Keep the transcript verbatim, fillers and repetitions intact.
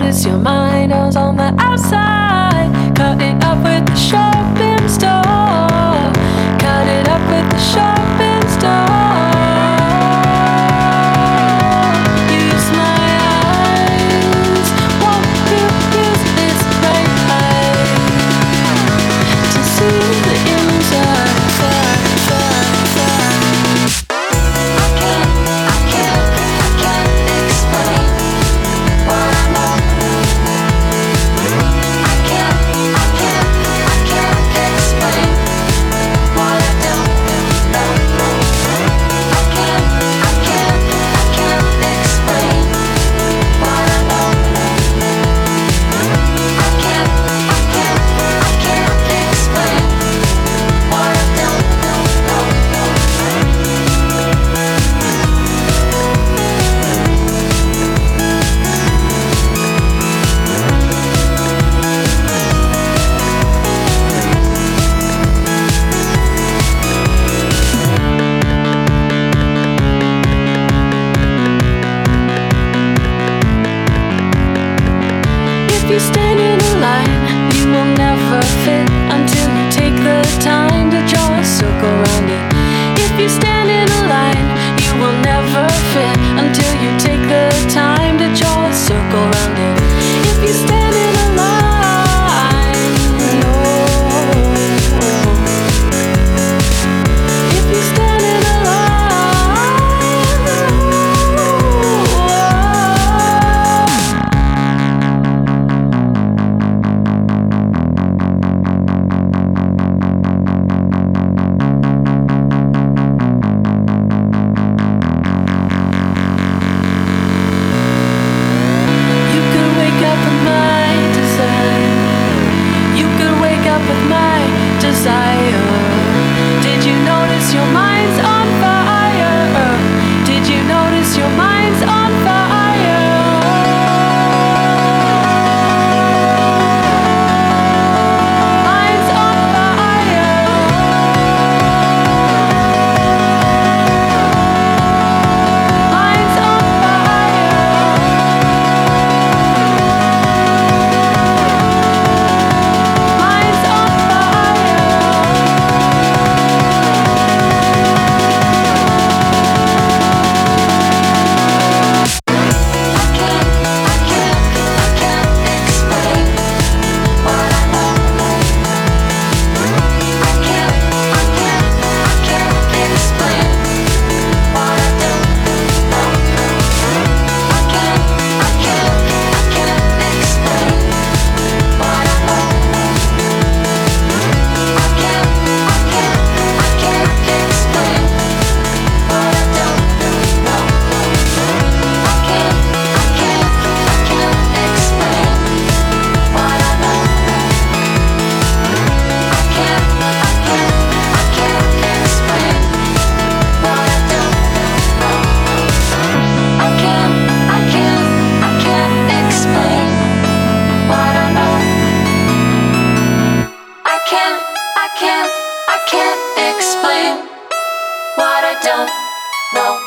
notice your mind was on the outside. Cut it up with the shopping store. Cut it up with the shopping store. Use my eyes. Won't you use this right eye to see the inside? If you stand in a line, you will never fit until you take the time to draw a circle around it. If you stand in a line, you will never fit until you take the time to draw a circle around it. If you stand in a line, no. If you stand in a with my desire. Did you notice your mind's on fire? Did you notice your mind's on fire? Mind's on fire. Mind's on I can't explain what I don't know.